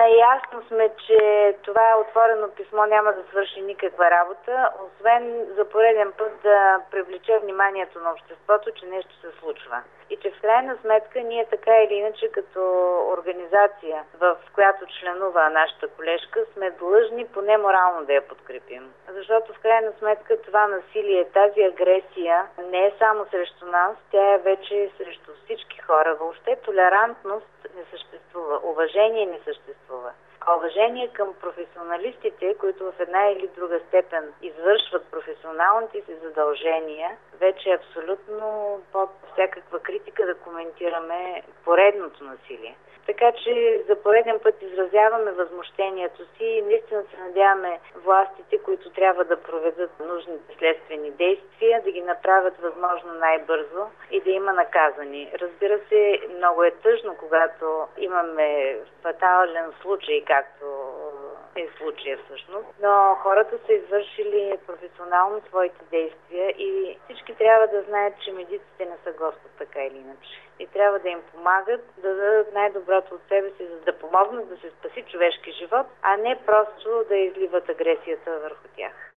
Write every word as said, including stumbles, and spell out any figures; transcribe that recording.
Наясно сме, че това отворено писмо няма да свърши никаква работа, освен за пореден път да привлече вниманието на обществото, че нещо се случва. И че в крайна сметка ние така или иначе като организация, в която членува нашата колежка, сме длъжни поне морално да я подкрепим. Защото в крайна сметка това насилие, тази агресия не е само срещу нас, тя е вече срещу всички хора. Въобще толерантност не съществува, уважение не съществува. А уважение към професионалистите, които в една или друга степен извършват професионалните си задължения, вече е абсолютно под всякаква критика да коментираме поредното насилие. Така че за пореден път изразяваме възмущението си и наистина се надяваме властите, които трябва да проведат нужните следствени действия, да ги направят възможно най-бързо и да има наказани. Разбира се, много е тъжно, когато имаме фатален случай, както е случая всъщност, но хората са извършили професионално своите действия и всички трябва да знаят, че медиците не са Господ, така или иначе. И трябва да им помагат, да дадат най-доброто от себе си, за да помогнат да се спаси човешки живот, а не просто да изливат агресията върху тях.